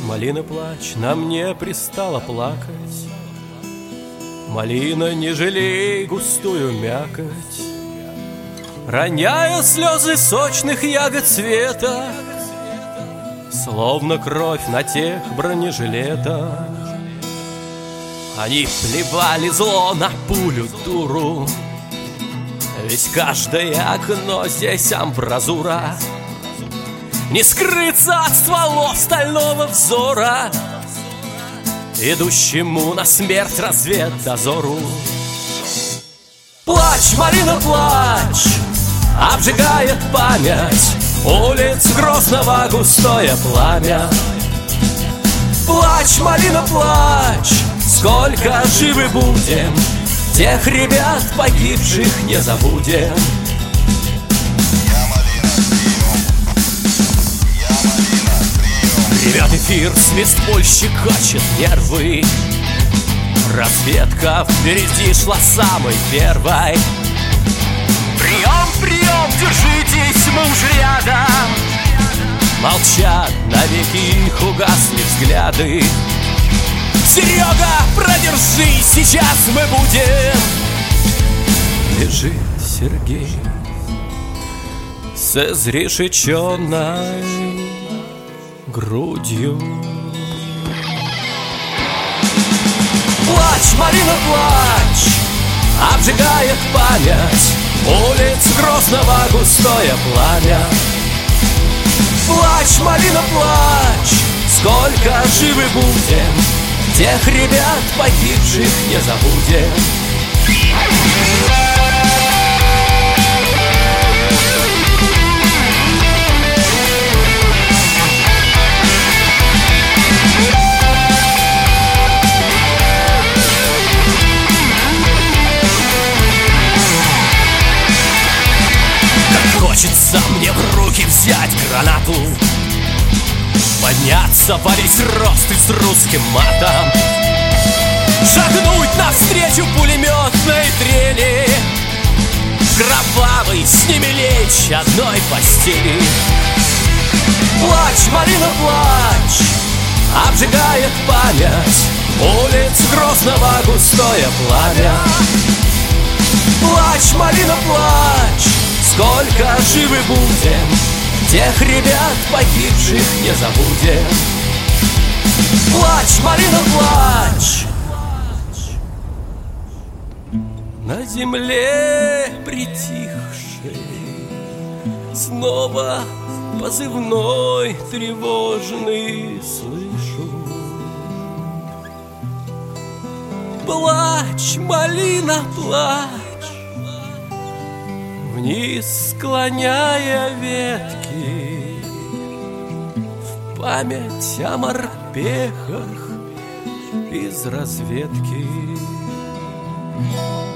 малина, плачь, нам не пристало плакать. Малина, не жалей густую мякоть, роняя слезы сочных ягод цвета, словно кровь на тех бронежилетах. Они плевали зло на пулю дуру, ведь каждое окно здесь амбразура. Не скрыться от стволов стального взора, идущему на смерть разведдозору. Плачь, малина, плачь, обжигает память улиц Грозного густое пламя. Плачь, малина, плачь, сколько живы будем, тех ребят погибших не забудем. Ревет эфир, свист пуль щекочет нервы. Разведка впереди шла самой первой. Прием, прием, держитесь, мы уже рядом. Молчат, навеки их угасли взгляды. Серега, продержи, сейчас мы будем. Лежит Сергей с изрешеченной грудью. Плачь, малина, плачь, обжигает память улиц Грозного густое пламя. Плачь, малина, плачь, сколько живы будем, тех ребят погибших не забудем. Хочется мне в руки взять гранату, подняться во весь рост и с русским матом, шагнуть навстречу пулеметной трели, кровавый с ними лечь одной постели. Плачь, малина, плачь, обжигает память улиц Грозного густое пламя. Плачь, малина, плачь, сколько живы будем, тех ребят погибших не забудем. Плачь, малина, плачь. На земле притихшей снова позывной тревожный слышу. Плачь, малина, плачь, вниз склоняя ветки, в память о морпехах из разведки.